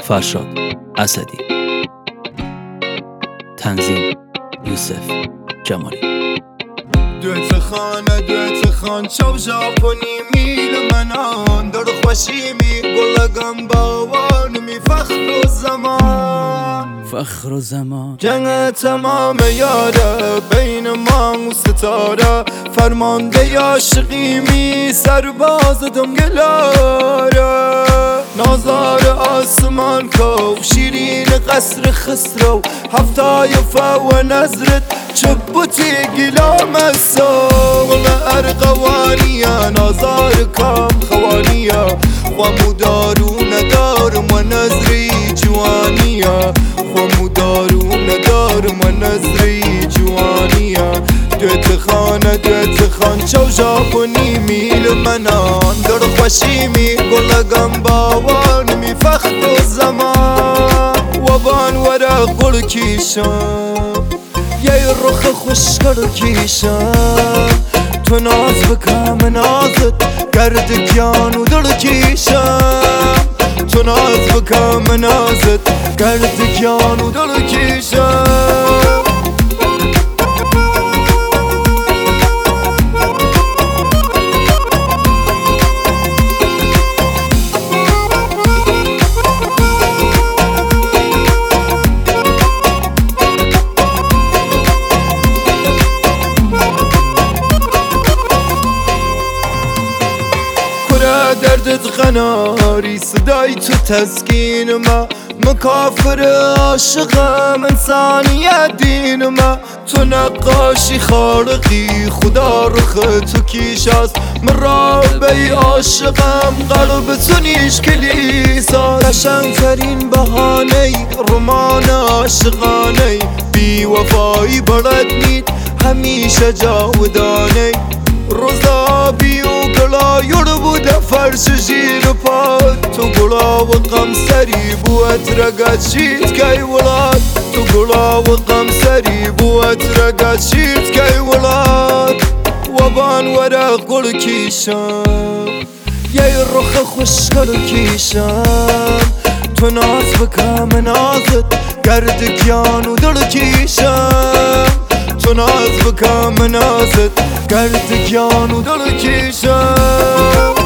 فرشاد اسدی، تنظیم یوسف جمالی. دوێتە خان چاو ژاپۆنی میل منان دەڕخوەشیمی گوڵەگەم باوانمی فەخر و زەمان جەنگە تەمامە یارە بەینمان و ستارە فەرماندەی عاشقیمی سەربازە دەمگەلارە نازارە ئاسمان کەو شیرینە قەسرە خسرە و هەفتایە فەوە نەزرت چبوتی گلامە سۆڵە ئەرقەوانیە نازارە کام خەوانیە خۆم و دارو نەدارم و نەزری جوانیە خۆم و دارو نەدارم و نەزری جوانیە دوێتە خان چاو ژاپۆنی میل منان دڵخۆشیمی گوڵەگەم باوانمی فەخر و زەمان وەبان وەرە گوڵکیشم یەی ڕۆخە خوشگەڵکیشم تۆ ناز بکە من نازت گەردکیان و دڵکیشم تۆ ناز بکە من نازت گەردکیان و دڵکیشم دردت غناری صدای تو تسکینمه مکافر عاشقم انسانیت دینمه تو نقاشی خارقی خدا رخ تو کیش است من رابعی عاشقم قلب تو نیش کلیسا قشنگترین بهانه رمان عاشقانه بی وفایی برد نید همیشه جاودانه روزابی و گلایور بوده فرش ژیر پات تو گلا و قمسری بوت رگت شید کی ولاد تو گلا و قمسری بوت رگت شید کی ولاد وبان ورق گل کیشم یه رخ خوشگل کیشم تو ناز بکم نازت گردکیان و دل کیشم تو ناز بکم نازت گردکیان و دل کیشم